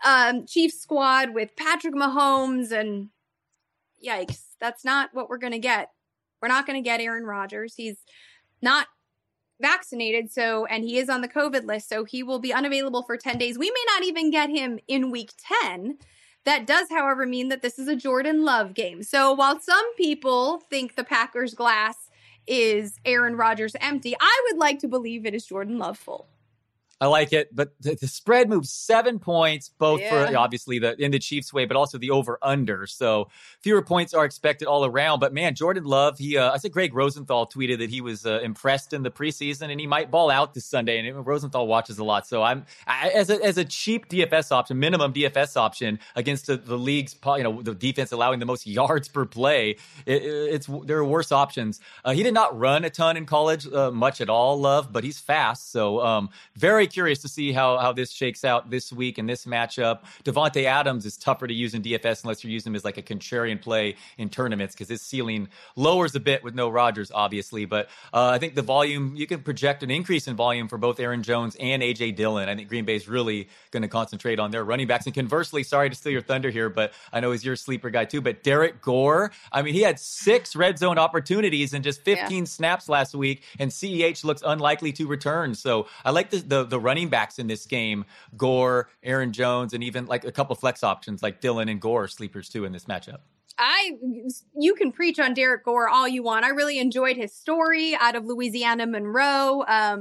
squad with Patrick Mahomes and yikes, that's not what we're going to get. We're not going to get Aaron Rodgers. He's not vaccinated, and he is on the COVID list, so he will be unavailable for 10 days. We may not even get him in week 10. That does, however, mean that this is a Jordan Love game. So while some people think the Packers' glass is Aaron Rodgers empty, I would like to believe it is Jordan Love full. I like it, but the spread moves 7 points, both for obviously in the Chiefs' way, but also the over/under. So fewer points are expected all around. But man, Jordan Love, I said Greg Rosenthal tweeted that he was impressed in the preseason and he might ball out this Sunday. And Rosenthal watches a lot, so as a cheap DFS option, minimum DFS option against the league's the defense allowing the most yards per play. There are worse options. He did not run a ton in college, much at all, Love, but he's fast. So very very curious to see how this shakes out this week in this matchup. Davante Adams is tougher to use in DFS unless you're using him as like a contrarian play in tournaments because his ceiling lowers a bit with no Rodgers, obviously. But I think the volume, you can project an increase in volume for both Aaron Jones and A.J. Dillon. I think Green Bay's really going to concentrate on their running backs. And conversely, sorry to steal your thunder here, but I know he's your sleeper guy too, but Derek Gore, I mean, he had 6 red zone opportunities in just 15 snaps last week, and CEH looks unlikely to return. So I like the running backs in this game, Gore, Aaron Jones, and even like a couple flex options like Dillon and Gore sleepers too in this matchup. You can preach on Derek Gore all you want. I really enjoyed his story out of Louisiana Monroe.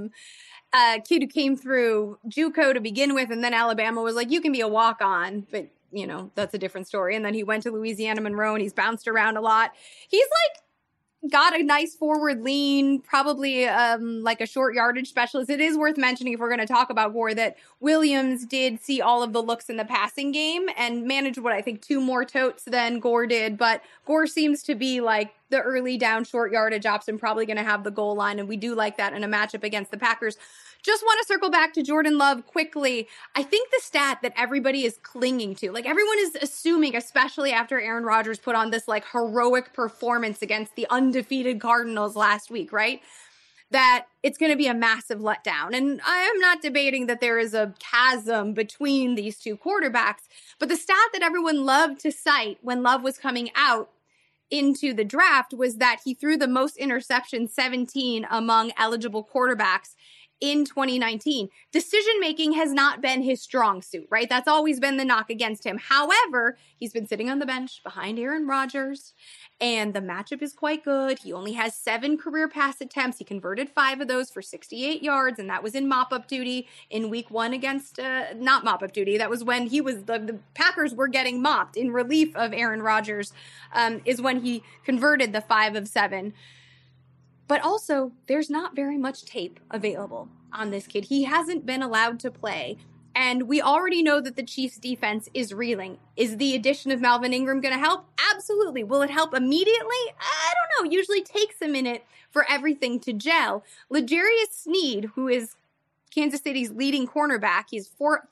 Kid who came through JUCO to begin with, and then Alabama was like, you can be a walk-on, but you know, that's a different story. And then he went to Louisiana Monroe and he's bounced around a lot. He's like got a nice forward lean, probably like a short yardage specialist. It is worth mentioning, if we're going to talk about Gore, that Williams did see all of the looks in the passing game and managed what I think 2 more totes than Gore did. But Gore seems to be like the early down short yardage option, probably going to have the goal line. And we do like that in a matchup against the Packers. Just want to circle back to Jordan Love quickly. I think the stat that everybody is clinging to, like everyone is assuming, especially after Aaron Rodgers put on this like heroic performance against the undefeated Cardinals last week, right? That it's going to be a massive letdown. And I am not debating that there is a chasm between these two quarterbacks, but the stat that everyone loved to cite when Love was coming out into the draft was that he threw the most interceptions, 17 among eligible quarterbacks in 2019. Decision-making has not been his strong suit, right? That's always been the knock against him. However, he's been sitting on the bench behind Aaron Rodgers, and the matchup is quite good. He only has 7 career pass attempts. He converted 5 of those for 68 yards, and that was in mop-up duty in week 1 against, not mop-up duty. That was when he was, the Packers were getting mopped in relief of Aaron Rodgers, is when he converted the 5 of 7. But also, there's not very much tape available on this kid. He hasn't been allowed to play. And we already know that the Chiefs' defense is reeling. Is the addition of Melvin Ingram going to help? Absolutely. Will it help immediately? I don't know. Usually takes a minute for everything to gel. L'Jarius Sneed, who is Kansas City's leading cornerback, he's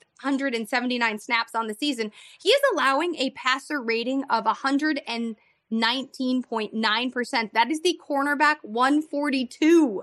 479 snaps on the season. He is allowing a passer rating of 119.9%. That is the cornerback 142.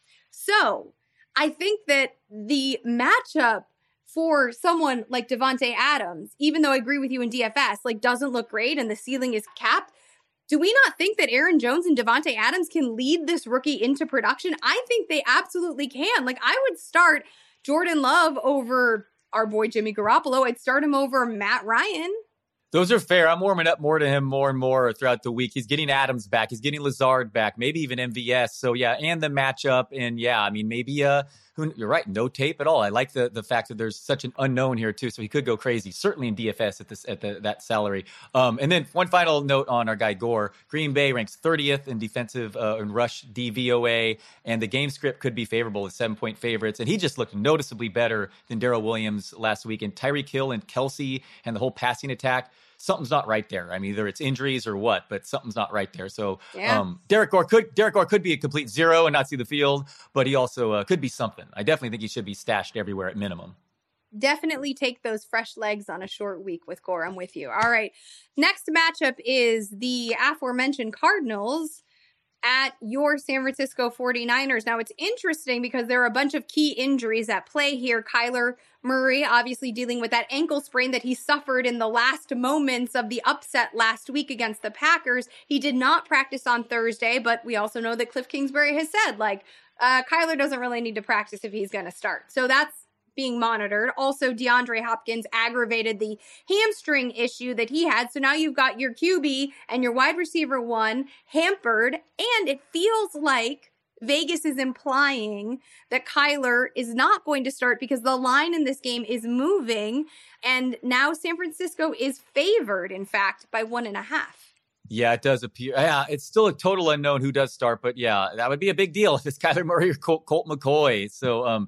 So I think that the matchup for someone like Davante Adams, even though I agree with you in DFS, like doesn't look great and the ceiling is capped, do we not think that Aaron Jones and Davante Adams can lead this rookie into production? I think they absolutely can. Like I would start Jordan Love over our boy Jimmy Garoppolo. I'd start him over Matt Ryan. Those are fair. I'm warming up more to him more and more throughout the week. He's getting Adams back. He's getting Lazard back, maybe even MVS. So, yeah, and the matchup. And, yeah, I mean, maybe you're right, no tape at all. I like the fact that there's such an unknown here, too. So he could go crazy, certainly in DFS at that salary. And then one final note on our guy Gore. Green Bay ranks 30th in defensive and rush DVOA, and the game script could be favorable as 7-point favorites. And he just looked noticeably better than Darrell Williams last week. And Tyreek Hill and Kelsey and the whole passing attack, something's not right there. I mean, either it's injuries or what, but something's not right there. So Derek Gore could be a complete zero and not see the field, but he also could be something. I definitely think he should be stashed everywhere at minimum. Definitely take those fresh legs on a short week with Gore. I'm with you. All right. Next matchup is the aforementioned Cardinals at your San Francisco 49ers. Now, it's interesting because there are a bunch of key injuries at play here. Kyler Murray obviously dealing with that ankle sprain that he suffered in the last moments of the upset last week against the Packers. He did not practice on Thursday, but we also know that Cliff Kingsbury has said, like, Kyler doesn't really need to practice if he's going to start. So that's being monitored. Also, DeAndre Hopkins aggravated the hamstring issue that he had. So now you've got your QB and your wide receiver 1 hampered. And it feels like Vegas is implying that Kyler is not going to start because the line in this game is moving. And now San Francisco is favored, in fact, by 1.5. Yeah, it does appear. Yeah, it's still a total unknown who does start, but yeah, that would be a big deal if it's Kyler Murray or Colt McCoy. So,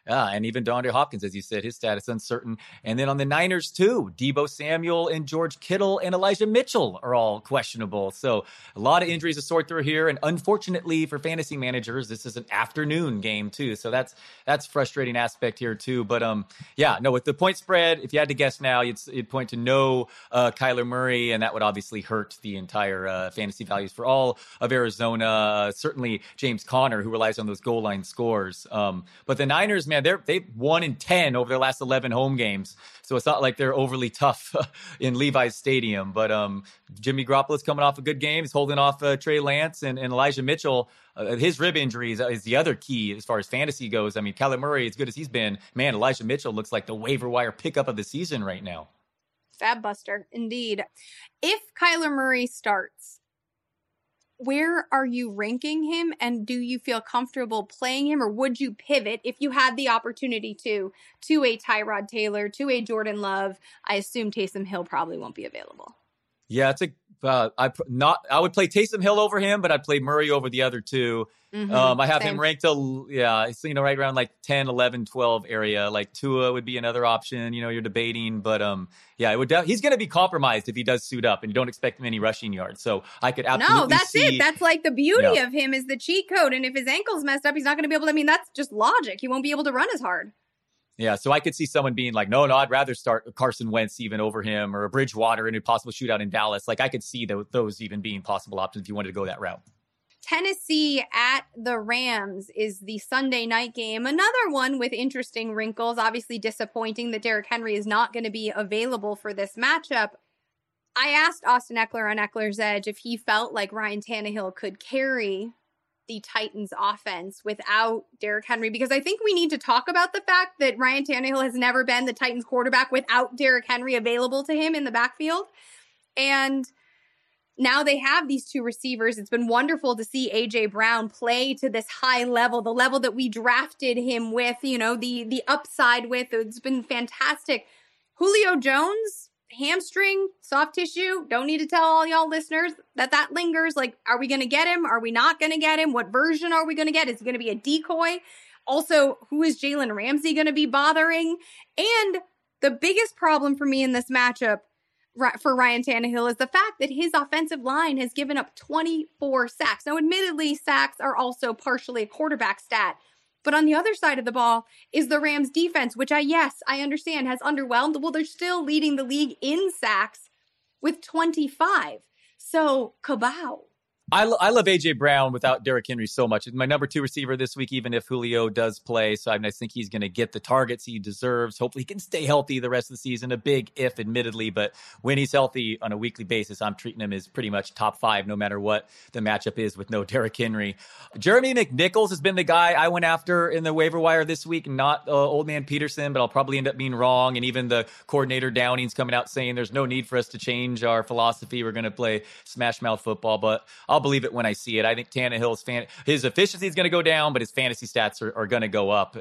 Yeah, and even DeAndre Hopkins, as you said, his status uncertain. And then on the Niners, too, Deebo Samuel and George Kittle and Elijah Mitchell are all questionable. So a lot of injuries to sort through here. And unfortunately for fantasy managers, this is an afternoon game, too. So that's frustrating aspect here, too. But with the point spread, if you had to guess now, you'd point to no Kyler Murray, and that would obviously hurt the entire fantasy values for all of Arizona. Certainly James Conner, who relies on those goal line scores. But the Niners, man, they've 1-10 over their last 11 home games. So it's not like they're overly tough in Levi's Stadium. But Jimmy Garoppolo's coming off a good game. He's holding off Trey Lance and Elijah Mitchell. His rib injury is the other key as far as fantasy goes. I mean, Kyler Murray, as good as he's been, man, Elijah Mitchell looks like the waiver wire pickup of the season right now. Fab buster, indeed. If Kyler Murray starts, where are you ranking him, and do you feel comfortable playing him, or would you pivot if you had the opportunity to a Tyrod Taylor, to a Jordan Love? I assume Taysom Hill probably won't be available. Yeah, I would play Taysom Hill over him, but I'd play Murray over the other two. I have him ranked right around like 10, 11, 12 area. Like Tua would be another option, you're debating, but it would he's going to be compromised if he does suit up, and you don't expect him any rushing yards. So I could absolutely No, that's it. That's like the beauty of him is the cheat code, and if his ankle's messed up, he's not going to be able to, that's just logic. He won't be able to run as hard. Yeah, so I could see someone being like, no, I'd rather start Carson Wentz even over him, or a Bridgewater in a possible shootout in Dallas. Like I could see those even being possible options if you wanted to go that route. Tennessee at the Rams is the Sunday night game. Another one with interesting wrinkles. Obviously disappointing that Derrick Henry is not going to be available for this matchup. I asked Austin Eckler on Eckler's Edge if he felt like Ryan Tannehill could carry the Titans offense without Derrick Henry, because I think we need to talk about the fact that Ryan Tannehill has never been the Titans quarterback without Derrick Henry available to him in the backfield. And now they have these two receivers. It's been wonderful to see A.J. Brown play to this high level, the level that we drafted him with, the upside with. It's been fantastic. Julio Jones, hamstring, soft tissue. Don't need to tell all y'all listeners that lingers. Like, are we going to get him? Are we not going to get him? What version are we going to get? Is it going to be a decoy? Also, who is Jalen Ramsey going to be bothering? And the biggest problem for me in this matchup for Ryan Tannehill is the fact that his offensive line has given up 24 sacks. Now, admittedly, sacks are also partially a quarterback stat. But on the other side of the ball is the Rams defense, which I understand has underwhelmed. Well, they're still leading the league in sacks with 25. So, kabow. I love A.J. Brown without Derrick Henry so much. It's my number 2 receiver this week, even if Julio does play. So I think he's going to get the targets he deserves. Hopefully he can stay healthy the rest of the season. A big if, admittedly. But when he's healthy on a weekly basis, I'm treating him as pretty much top 5, no matter what the matchup is with no Derrick Henry. Jeremy McNichols has been the guy I went after in the waiver wire this week, not old man Peterson, but I'll probably end up being wrong. And even the coordinator Downing's coming out saying there's no need for us to change our philosophy. We're going to play smash mouth football. But I'll believe it when I see it. I think Tannehill's his efficiency is going to go down, but his fantasy stats are going to go up.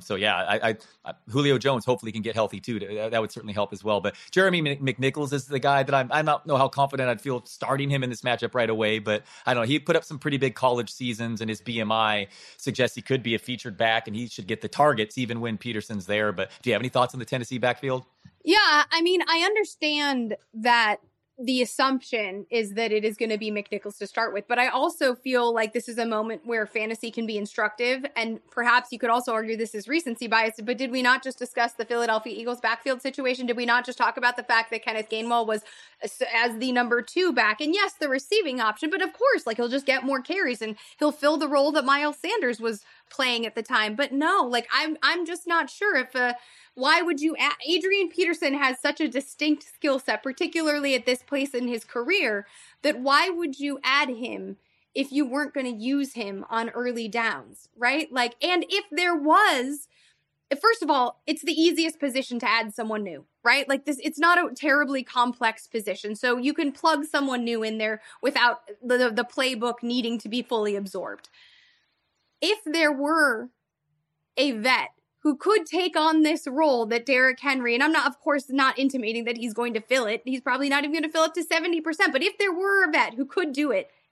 Julio Jones hopefully can get healthy too. That would certainly help as well. But Jeremy McNichols is the guy that I don't know how confident I'd feel starting him in this matchup right away. But I don't know. He put up some pretty big college seasons, and his BMI suggests he could be a featured back, and he should get the targets even when Peterson's there. But do you have any thoughts on the Tennessee backfield? Yeah, I understand that the assumption is that it is going to be McNichols to start with, but I also feel like this is a moment where fantasy can be instructive, and perhaps you could also argue this is recency bias, but did we not just discuss the Philadelphia Eagles backfield situation? Did we not just talk about the fact that Kenneth Gainwell was as the number 2 back, and yes, the receiving option, but of course, like, he'll just get more carries and he'll fill the role that Miles Sanders was playing at the time. But no, like, I'm just not sure if why would you add? Adrian Peterson has such a distinct skill set, particularly at this place in his career, that why would you add him if you weren't going to use him on early downs, right? Like, and if there was, first of all, it's the easiest position to add someone new, right? Like this, it's not a terribly complex position. So you can plug someone new in there without the playbook needing to be fully absorbed. If there were a vet who could take on this role that Derrick Henry, and I'm not, of course, not intimating that he's going to fill it. He's probably not even going to fill up to 70%. But if there were a vet who could do it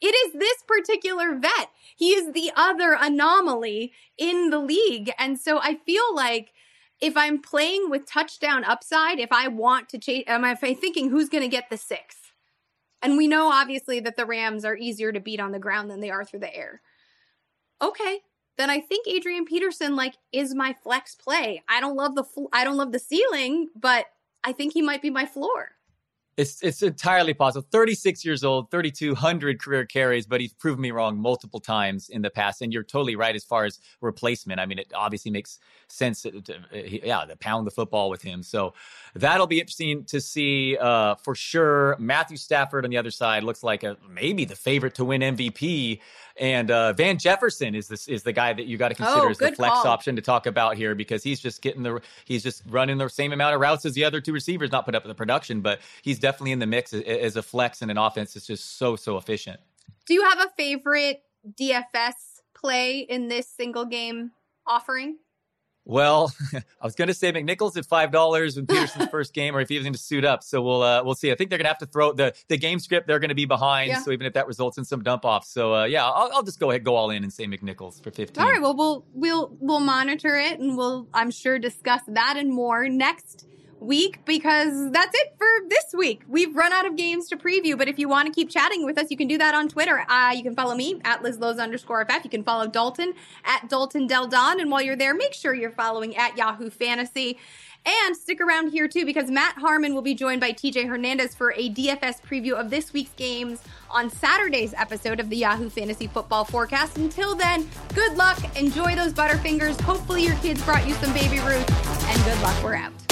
It is this particular vet. He is the other anomaly in the league. And so I feel like if I'm playing with touchdown upside, if I want to chase, am I thinking who's going to get the 6? And we know obviously that the Rams are easier to beat on the ground than they are through the air. Okay, then I think Adrian Peterson is my flex play. I don't love the ceiling, but I think he might be my floor. It's entirely possible. 36 years old, 3,200 career carries, but he's proven me wrong multiple times in the past. And you're totally right as far as replacement. I mean, it obviously makes sense to pound the football with him. So that'll be interesting to see for sure. Matthew Stafford on the other side looks like maybe the favorite to win MVP. And Van Jefferson is the guy that you got to consider as the flex option to talk about here, because he's just running the same amount of routes as the other two receivers, not put up the production, but he's definitely in the mix as a flex in an offense that's just so efficient. Do you have a favorite DFS play in this single game offering? Well, I was going to say McNichols at $5 in Peterson's first game, or if he was going to suit up. So we'll see. I think they're going to have to throw the game script. They're going to be behind. Yeah. So even if that results in some dump offs. So I'll just go all in and say McNichols for 15. All right. Well, we'll monitor it, and we'll, I'm sure, discuss that and more next week, because that's it for this week. We've run out of games to preview, but if you want to keep chatting with us, you can do that on Twitter. You can follow me at LizLowe's_FF. You can follow Dalton at DaltonDelDon. And while you're there, make sure you're following at Yahoo Fantasy. And stick around here too, because Matt Harmon will be joined by TJ Hernandez for a DFS preview of this week's games on Saturday's episode of the Yahoo Fantasy Football Forecast. Until then, good luck. Enjoy those Butterfingers. Hopefully your kids brought you some Baby Ruth, and good luck. We're out.